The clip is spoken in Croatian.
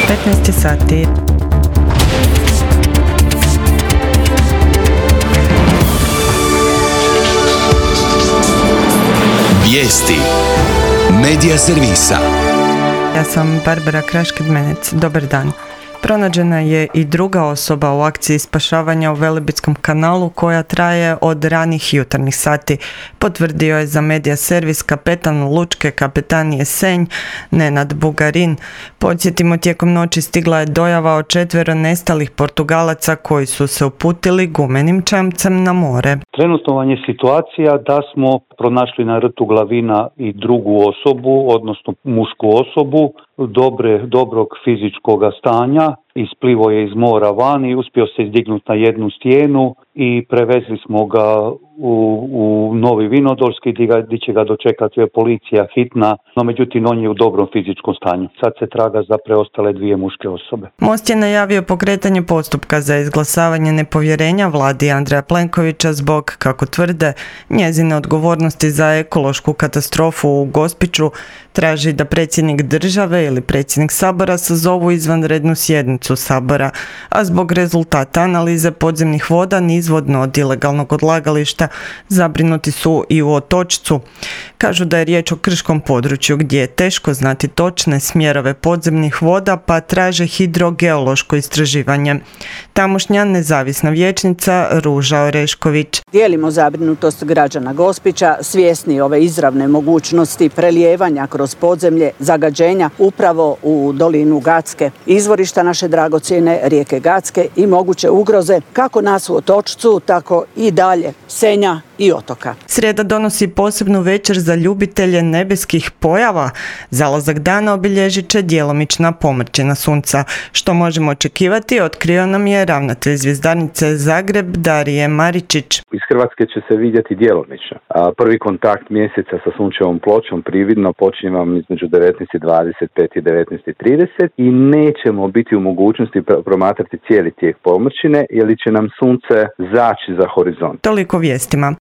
15 sati. Vijesti Medija servisa. Ja sam Barbara Kraš-Kidmenec. Dobar dan. Pronađena je i druga osoba u akciji spašavanja u Velebitskom kanalu koja traje od ranih jutarnjih sati. Potvrdio je za Medija servis kapetan Lučke kapetanije Senj, Nenad Bugarin. Podsjetimo, tijekom noći stigla je dojava o 4 nestalih Portugalaca koji su se uputili gumenim čamcem na more. Trenutno vam je situacija da smo pronašli na rtu Glavina i drugu osobu, odnosno mušku osobu, dobrog fizičkog stanja. Isplivo je iz mora van i uspio se izdignuti na jednu stijenu i prevezli smo ga u Novi Vinodolski gdje će ga dočekati policija hitna, no međutim on je u dobrom fizičkom stanju. Sad se traga za preostale 2 muške osobe. Most je najavio pokretanje postupka za izglasavanje nepovjerenja vladi Andreja Plenkovića zbog, kako tvrde, njezine odgovornosti za ekološku katastrofu u Gospiću. Traži da predsjednik države ili predsjednik Sabora sazovu izvanrednu sjednicu Sabora, a zbog rezultata analize podzemnih voda nizvodno od ilegalnog odlagališta zabrinuti su i u Otočcu. Kažu da je riječ o krškom području gdje je teško znati točne smjerove podzemnih voda, pa traže hidrogeološko istraživanje. Tamošnja nezavisna vijećnica Ruža Orešković. Dijelimo zabrinutost građana Gospića, svjesni ove izravne mogućnosti prelijevanja kroz podzemlje, zagađenja upravo u dolinu Gacke, izvorišta naše dragocjene rijeke Gacke i moguće ugroze kako nas u Otočcu, tako i dalje, Senja i otoka. Srijeda donosi posebnu večer za ljubitelje nebeskih pojava. Zalazak dana obilježit će djelomična pomrčina sunca. Što možemo očekivati, otkrio nam je ravnatelj Zvjezdarnice Zagreb Darije Maričić. Iz Hrvatske će se vidjeti djelomično. Prvi kontakt mjeseca sa sunčevom pločom prividno počinje vam između 19.25 i 19.30 i nećemo biti u mogućnosti promatrati cijeli tijek pomrčine jer će nam sunce zaći za horizont. Toliko vijestima.